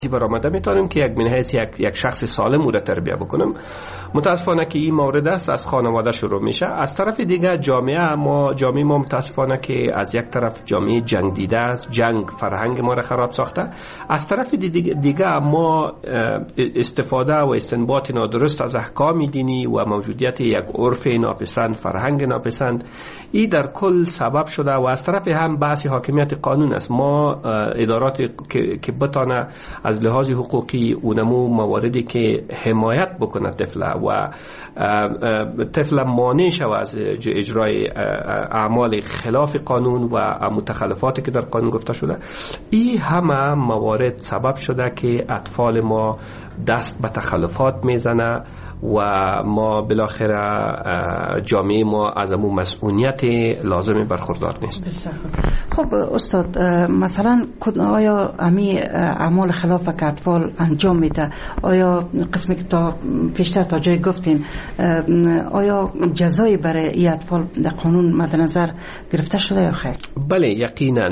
برآمده میتونیم که یک من حیث یک شخص سالم او را تربیت بکنیم. متاسفانه که این مورد است از خانواده شروع میشه. از طرف دیگه جامعه ما متاسفانه که از یک طرف جامعه جنگ دیده است، جنگ فرهنگ ما را خراب ساخته. از طرف دیگه ما استفاده و استنباط نادرست از احکام دینی و موجودیت یک عرف ناپسند، فرهنگ ناپسند، این در کل سبب شده و از طرف هم بحث حاکمیت قانون است. ما ادارات که بتانه از لحاظ حقوقی اونمو مواردی که حمایت بکنه و طفل مانع شود از اجرای اعمال خلاف قانون و متخلفاتی که در قانون گفته شده، این همه موارد سبب شده که اطفال ما دست به تخلفات میزنه و ما بالاخره جامعه ما از امون مسئولیت لازم برخوردار نیست. خب استاد، مثلا آیا امی اعمال خلاف که اطفال انجام میده، آیا قسمی که تا پیشتر تا جای گفتین، آیا جزایی برای این اطفال در قانون مد نظر گرفته شده یا خیر؟ بله، یقینا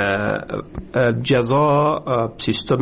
جزا، سیستم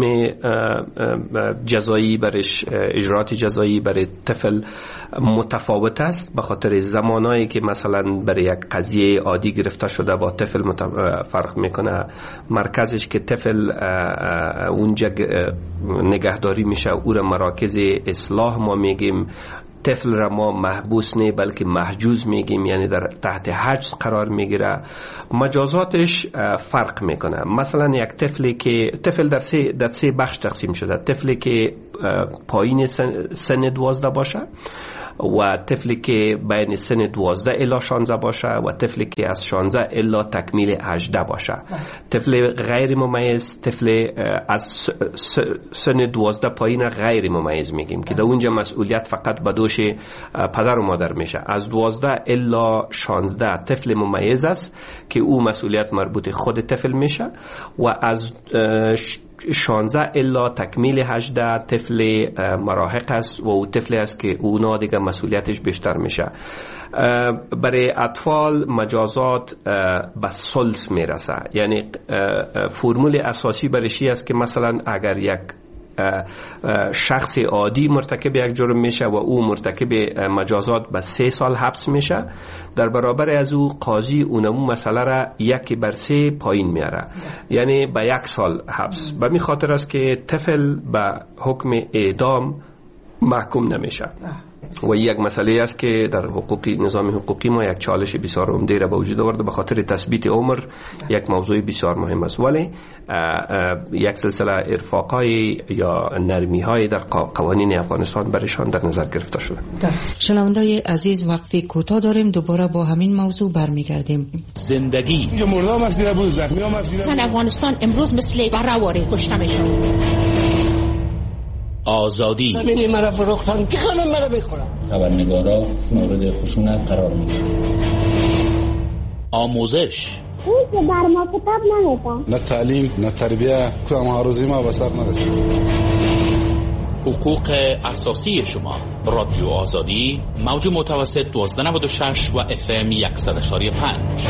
جزایی برش، اجرات جزایی برای طفل متفاوت است، به خاطر زمانایی که مثلا برای یک قضیه عادی گرفته شده با طفل فرق میکنه. مرکزش که طفل اونجا نگهداری میشه، او را مراکز اصلاح ما میگیم. طفل را ما محبوس نه بلکه محجوز میگیم، یعنی در تحت حجز قرار میگیره. مجازاتش فرق میکنه. مثلا یک طفل در سه بخش تقسیم شده: طفلی که پایین سن 12 باشه، و طفلی که بین سن 12 الی 16 باشه، و طفلی که از 16 الی تکمیل 18 باشه. طفل غیر ممیز، طفل از سن 12 پایین غیر ممیز میگیم که در اونجا مسئولیت فقط به دوش پدر و مادر میشه. از 12 الی 16 طفل ممیز است که او مسئولیت مربوط خود طفل میشه، و از 16 الا تکمیل 18 طفل مراهق است و او طفل است که اونا دیگه مسئولیتش بیشتر میشه. برای اطفال مجازات به ثلث میرسه، یعنی فرمول اساسی برشی است که مثلا اگر یک شخص عادی مرتکب یک جرم میشه و او مرتکب مجازات به 3 سال حبس میشه، در برابر از او قاضی اونمو مسئله را 1/3 پایین میاره، یعنی به 1 سال حبس. به می خاطر است که طفل به حکم اعدام محکوم نمیشه. و یک مسئله است که در نظام حقوقی ما یک چالش بسیار عمده را به وجود آورده، به خاطر تثبیت عمر یک موضوع بسیار مهم است. ولی یک سلسله ارفاقای یا نرمی‌های در قوانین افغانستان برشان در نظر گرفته شده. شنوندای عزیز، وقفه کوتاه داریم، دوباره با همین موضوع برمیگردیم. زندگی اینجا مردم از دیده بود، زخمی هم از دیده بود. افغانستان امروز مثل برهواری کشته میشه. آزادی همین مرا فروختن که خانم مرا بخورم. خبرنگارا مورد خشونت قرار میگیرن. آموزش اون که بر ما کتاب نمیدن، نه تعلیم نه تربیه، که همه ما به سر نرسید. حقوق اساسی شما. رادیو آزادی، موج متوسط 1296 و FM 100.5.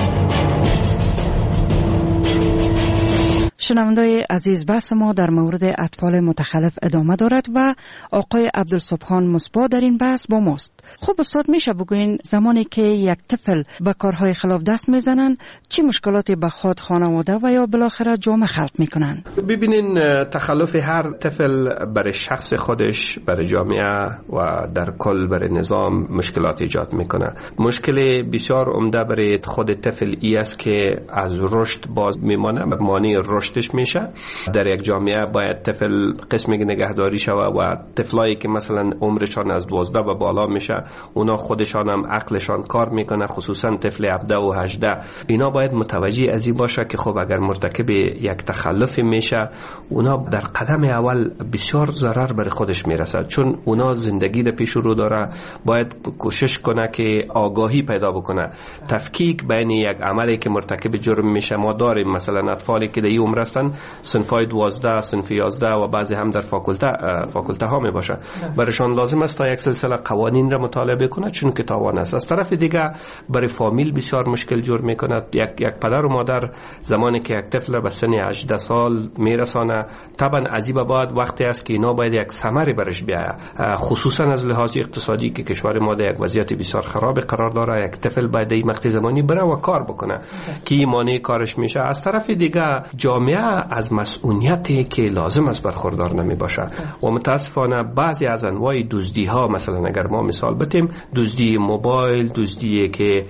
شنوندای عزیز، بحث ما در مورد اطفال متخلف ادامه دارد و آقای عبدالسبحان مصباح در این بحث با ماست. خب استاد، میشه بگوین زمانی که یک طفل به کارهای خلاف دست میزنن چه مشکلاتی به خود، خانواده و یا بالاخره جامعه خلق میکنن؟ ببینین، تخلف هر طفل برای شخص خودش، برای جامعه و در کل برای نظام مشکلات ایجاد میکنه. مشکل بسیار عمده برای خود طفل ای است که از رشد باز میمانه، مانع رشدش میشه. در یک جامعه باید طفل قسمی نگهداری شود و طفلایی که مثلا عمرشان از 12 و بالا میشه، اونا خودشان هم عقلشان کار میکنه، خصوصا طفل 17 و 18. اینا باید متوجه از این باشه که خب اگر مرتکب یک تخلف میشه، اونا در قدم اول بسیار ضرر بر خودش میرسه، چون اونا زندگی در پیش رو داره. باید کوشش کنه که آگاهی پیدا بکنه، تفکیک بین یک عملی که مرتکب جرم میشه. ما داریم مثلا اطفالی که در این عمر هستن صنفای 12 صنف 11 و بعضی هم در فاکولته ها می باشه. برایشان لازم است تا یک سلسله قوانین را مطالعه کنه چون که تاوان است. از طرف دیگه برای فامیل بسیار مشکل جور میکنه. یک پدر و مادر زمانی که یک طفل به سن 18 سال میرسانه طبعا عزیبه بعد وقتی است که اینا باید یک ثمری برش بیاید، خصوصا از لحاظ اقتصادی که کشور ما در یک وضعیت بسیار خراب قرار داره. یک طفل باید این مقطع زمانی بره و کار بکنه که مانع کارش میشه. از طرف دیگه جامعه از مسئولیتی که لازم است برخوردار نمی باشه و متاسفانه بعضی از انواع دزدی ها، مثلا اگر ما مثال بتیم دزدی موبایل، دزدی که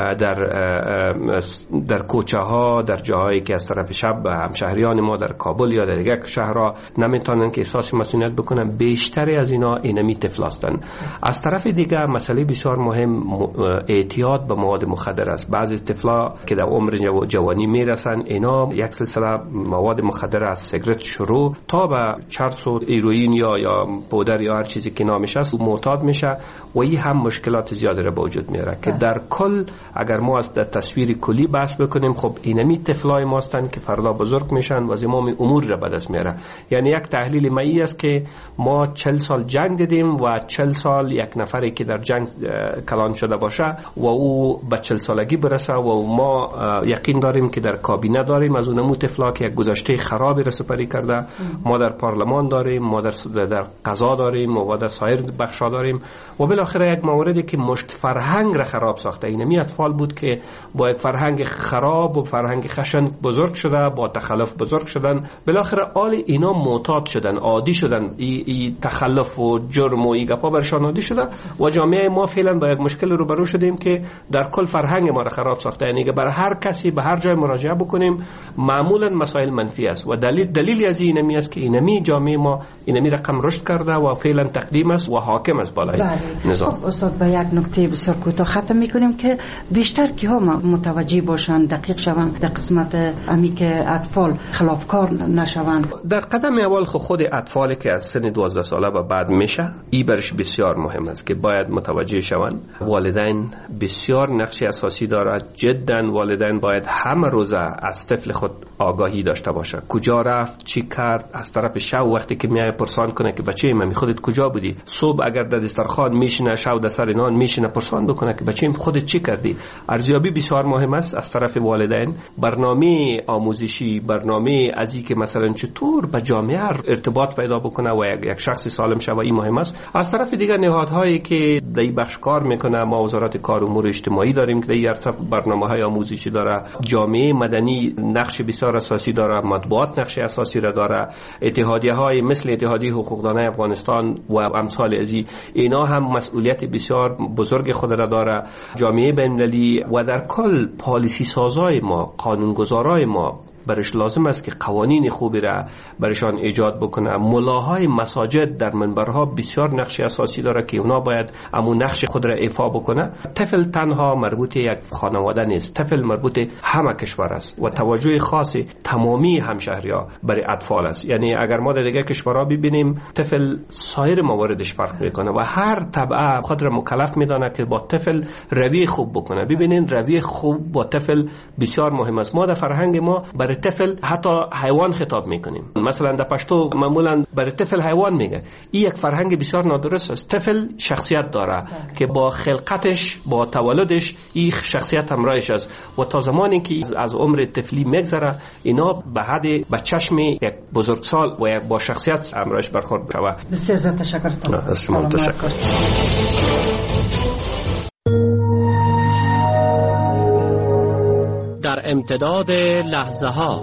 در کوچه ها، در جاهایی که از طرف شب همشهریان ما در کابل یا در دیگر شهرها نمیتونن که احساس مسئولیت بکنن، بیشتری از اینا اینمی طفل هستن. از طرف دیگه مسئله بسیار مهم اعتیاد به مواد مخدر است. بعضی طفلا که در عمر جوانی میرسن اینا یک سلسله مواد مخدر از سیگرت شروع تا به چرس و هیروئین یا پودر یا هر چیزی که نامش است معتاد میشه و این هم مشکلات زیادی را به وجود میاره که در کل اگر ما از تصویر کلی بحث بکنیم خب اینمی طفلای ما هستند که فردا بزرگ میشن و زمام امور را به دست میاره. یعنی یک تحلیل مایی است که ما 40 سال جنگ دیدیم و 40 سال یک نفری که در جنگ کلان شده باشه و او به 40 سالگی برسه و ما یقین داریم که در کابینه داریم از اونمو طفلا که یک گذشته خرابی را سپری کرده. ما در پارلمان داریم، ما در قضا داریم و در سایر بخشا داریم و بالاخره یک موردی که مشت فرهنگ را خراب ساخته. اینمی اطفال بود که با یک فرهنگ خراب و فرهنگ خشن بزرگ شده، با تخلف بزرگ شدن، بالاخره آل اینا معتاد شدن، عادی شدن، ای تخلف و جرم و ای گپا برشان عادی شده و جامعه ما فعلا با یک مشکل روبرو شدیم که در کل فرهنگ ما را خراب ساخته. یعنی که برای هر کسی به هر جای مراجعه بکنیم معمولا مسائل منفی است و دلیلی از اینمی است که اینمی جامعه ما اینمی رقم رشد کرده و فعلا تقدیم است و حاکم است بالای نظام. خب استاد به یک نکته بسیار کوتاه ختم میکنیم که بیشتر کیها متوجه باشند، دقیق شوند در قسمت امی که اطفال خلافکار نشوند. در قدم اول خود اطفالی که از سن 12 ساله و بعد میشه ای برش بسیار مهم است که باید متوجه شوند. والدین بسیار نقش اساسی دارد. جدا والدین باید همه روزه از طفل خود آگاهی داشته باشه. کجا رفت، چی کرد، از طرف شب وقتی که میای پرسان کنه که بچه من خودت کجا بودی، صبح اگر در دسترخوان میشینه شب در سر نان میشینه پرسان بکنه که بچه خودت چی کردی. ارزیابی بسیار مهم است از طرف والدین. برنامه آموزشی، برنامه ازی که مثلا چطور با جامعه ارتباط پیدا بکنه و یک شخص سالم شه و این مهم است. از طرف دیگر نهادهایی که در این بخش کار میکنه، ما وزارت کار و امور اجتماعی داریم که در این عرصه برنامه‌های آموزشی داره، جامعه مدنی نقش بسیار اساسی داره، مطبوعات نقش اساسی را داره، اتحادیه‌های مثل اتحادیه حقوقدانای افغانستان و امثال ازی اینا هم مسئولیت بسیار بزرگ خود را داره. جامعه بین‌المللی و در کل پالیسی سازای ما، قانونگذارای ما برش لازم است که قوانین خوبی را برشان ایجاد بکنه. ملاهای مساجد در منبرها بسیار نقش اساسی داره که اونا باید امون نقش خود را ایفا بکنه. طفل تنها مربوط یک خانواده نیست، طفل مربوط همه کشور است و توجه خاصی تمامی همشهری‌ها برای اطفال است. یعنی اگر ما در دیگر کشورها ببینیم طفل سایر مواردش فرق میکنه و هر طبقه خود را مکلف میدانه که با طفل رویه خوب بکنه. ببینین رویه خوب با طفل بسیار مهم است. ما در فرهنگ ما برای طفل حتی حیوان خطاب میکنیم. مثلا در پشتو معمولا برای طفل حیوان میگه. این یک فرهنگ بسیار نادرست است. طفل شخصیت داره که با خلقتش، با تولدش این شخصیت همراهش است و تا زمانی که از عمر طفلی میگذره اینا به حد به چشم یک بزرگسال و یک با شخصیت همراهش برخورد میشه. بسیار تشکر. سلام. تشکر. در امتداد لحظه ها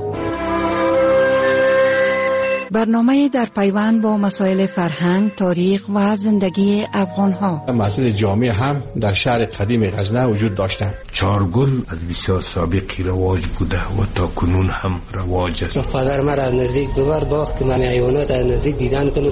برنامه در پیوند با مسائل فرهنگ، تاریخ و زندگی افغان ها. مسجد جامع هم در شهر قدیم غزنه وجود داشتند. چارگل از بسیار سابقی رواج بوده و تا کنون هم رواج است. پدر مرا از نزدیک ببر باخت من حیوانات از نزدیک دیدن کنم.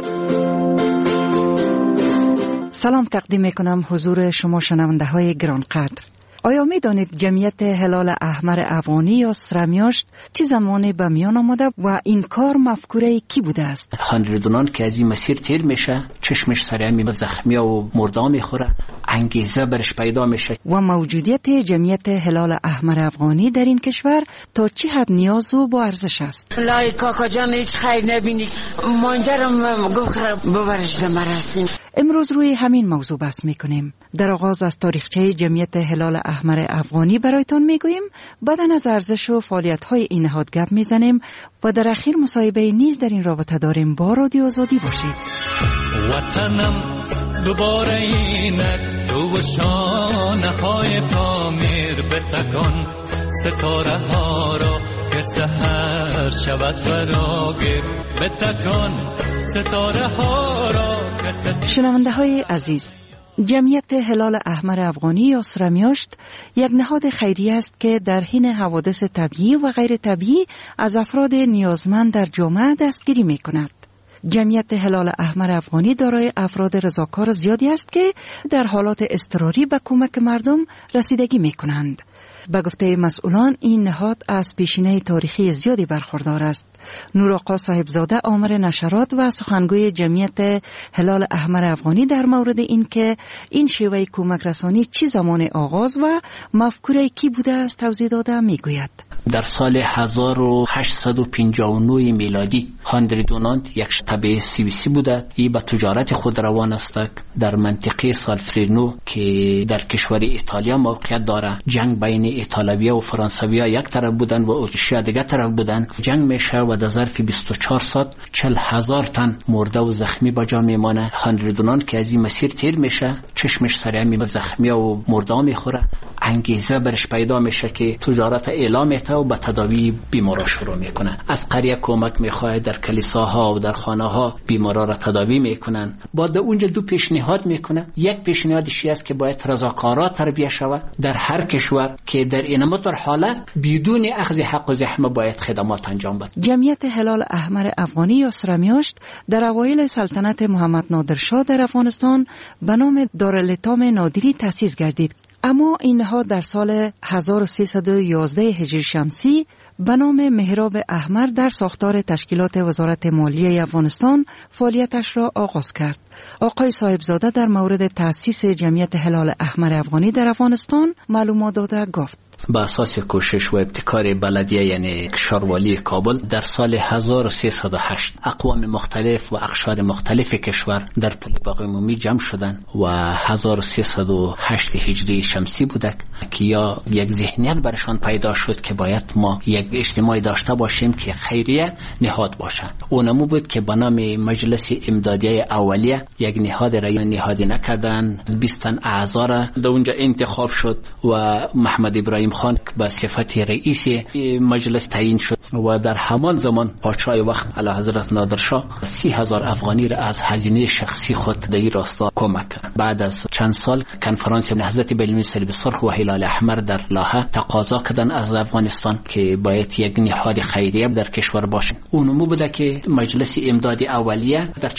سلام تقدیم میکنم حضور شما شنونده های گرانقدر. آیا می دانید جمعیت هلال احمر افغانی یا سرمیاشت چه زمانی به میان آمده و این کار مفکوره کی بوده است؟ هانریدونان که از این مسیر تیر میشه، چشمش سریع زخمی و مرده میخوره، انگیزه برش پیدا میشه. و موجودیت جمعیت هلال احمر افغانی در این کشور تا چه حد نیاز و با ارزش است؟ لای کاکا جان هیچ خیر نبینی، مانجرم گفت ببرش مرسیم. امروز روی همین موضوع بحث میکنیم. در آغاز از تاریخچه جمعیت هلال احمر افغانی برایتان میگوییم، بعدن از ارزش و فعالیت‌های این نهاد گپ میزنیم و در اخیر مصاحبه نیز در این رابطه داریم. با رادیو آزادی باشید. وطنم دوباره اینک تو شانه های تعمیر بتکن، ستاره ها را که سحر شود فراگیر بتکن، ستاره ها را که شنونده های عزیز، جمعیت هلال احمر افغانی یا سرمیاشت یک نهاد خیریه است که در حین حوادث طبیعی و غیر طبیعی از افراد نیازمند در جامعه دستگیری می کند. جمعیت هلال احمر افغانی دارای افراد رضاکار زیادی است که در حالات اضطراری به کمک مردم رسیدگی می کنند. به گفته مسئولان این نهاد از پیشینه تاریخی زیادی برخوردار است. نورآقا صاحبزاده آمر نشرات و سخنگوی جمعیت هلال احمر افغانی در مورد این که این شیوه کمک رسانی چه زمان آغاز و مفکوره کی بوده است توضیح داده میگوید. در سال 1859 میلادی هانریدونانت یک شبه CBC بوده. ای به تجارت خود روان است در منطقه سالفرینو که در کشور ایتالیا موقعیت داره. جنگ بین ایتالویا و فرانسویا یک طرف بودن و اتریشیا دیگه طرف بودن. جنگ میشه و در ظرف 24 ساعت 40,000 تن مرده و زخمی با جا میمانه. هانریدونانت که از این مسیر تیر میشه، چشمش سریع میشه، زخمی و مرده میخوره، انگیزه برش پیدا میشه که تجارت اعلام میته و به تداوی بیمارا شروع میکنه. از قریه کمک میخواد، در کلیساها و در خانه ها بیمارا را تداوی میکنن. بعد اونجا دو پیشنهاد میکنه. یک پیشنهادش است که باید رضاکارا تربیه شود در هر کشور که در این مطور حالت بدون اخذ حق و زحمه باید خدمات انجام بده. جمعیت هلال احمر افغانی یا سرمیاشت در اوایل سلطنت محمد نادرشاه در افغانستان به نام دارالایتام نادری تأسیس گردید. اما این نهاد در سال 1311 هجری شمسی به نام محراب احمر در ساختار تشکیلات وزارت مالیه افغانستان فعالیتش را آغاز کرد. آقای صاحبزاده در مورد تأسیس جمعیت هلال احمر افغانی در افغانستان معلومات داده گفت: با اساس کوشش و ابتکار بلدیه یعنی شاروالی کابل در سال 1308 اقوام مختلف و اقشار مختلف کشور در پل باغ عمومی جمع شدند و 1308 هجری شمسی بوده که یا یک ذهنیت برشان پیدا شد که باید ما یک اجتماعی داشته باشیم که خیریه نهاد باشه. اونمو بود که به نام مجلس امدادیه اولیه یک نهاد را نهادی نکردن. 20 تن اعضا را در اونجا انتخاب شد و محمد ابراهیم خان به صفت رئیس مجلس تعیین شد و در همان زمان پادشاه وقت اعلیحضرت نادرشاه 30,000 افغانی را از هزینه شخصی خود در این راستا کمک کرد. بعد از چند سال کنفرانس نهضت بین‌المللی صلیب سرخ و هلال احمر در لاهه تقاضا کردن از افغانستان که باید یک نهاد خیریه در کشور باشه. اونمو بوده که مجلس امداد اولیه در